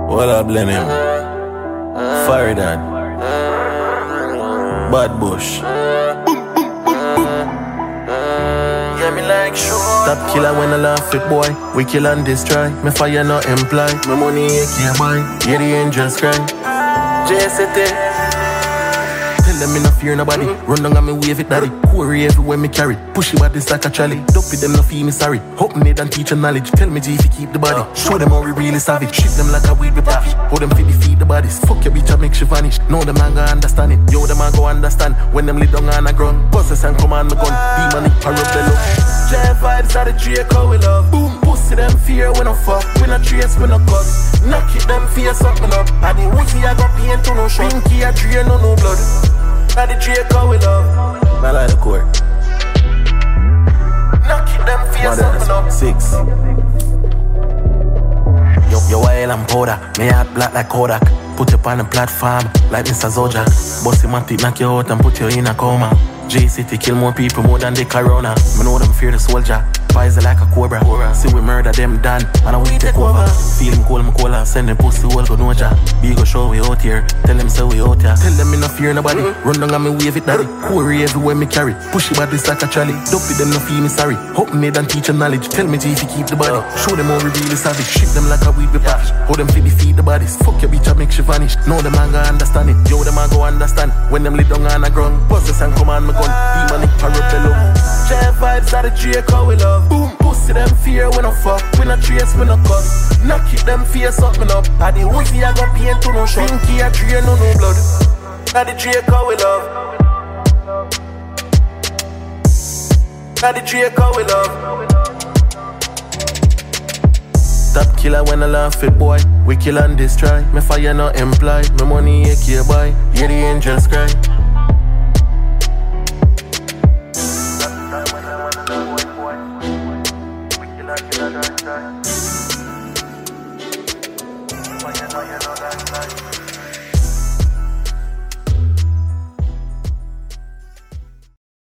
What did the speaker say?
What up, Lennon? Fire Dad. Bad Bush. Yeah, me like sure. Stop killer when I laugh it, boy. We kill and destroy. Me fire not imply. My money AK buy. Yeah, the angels cry. JST. Tell them me no fear nobody. Run down and me wave it, daddy. Quarry everywhere me carry. Push it bodies like a trolley. Dopey them no feel me sorry. Hope me and teach knowledge. Tell me G if you keep the body. Show them how we really savage. Ship them like a weed with package. Hold them to defeat the bodies. Fuck your bitch and make she vanish. No the man go understand it. Yo the man go understand. When them lay down on the ground. Bosses and command me gun. Demonic parabello. J vibes are the Draco we love. Boom pussy them fear when I fuck. We no trace we no cut. Knock it them fear something up. And the Uzi I got pain to no shot. Pinky I drain no blood. Now the Draco we love. I like the court. Knock it them fear something up. 6. Yo oil and powder. Me heart black like Kodak. Put you on the platform like Mr. Zojak. Bossy matic knock you out and put you in a coma. J-City kill more people more than the corona. Me know them fear the soldier. Poison like a cobra. See we murder them done and we take over. Feel him call me cola. Send them pussy all go no ja. Be go show we out here. Tell them say we out here. Tell them me no fear nobody. Run down and me wave it daddy. Quarry everywhere me carry. Push it bodies like a trolley. Dopey them no feel me sorry. Hope me and teach knowledge. Tell me G if you keep the body. Show them how we really savage. Ship them like a weed with package. Hold them to defeat the bodies. Fuck your bitch and make she vanish. No the man go understand it. Yo the man go understand. When them lay down on the ground. Bosses and command me gun. Demonic parabello. J vibes are the Draco we love. Boom pussy them fear when I fuck. We no trace we no cut. Knock it them fear something up. And the Uzi I got pain to no shot. Pinky I drain no blood. Now the Draco we love. Now the Draco we love. Stop killer when I laugh it, boy. We kill and destroy. Me fire not imply. My money AK buy. Hear the angels cry. We kill and destroy.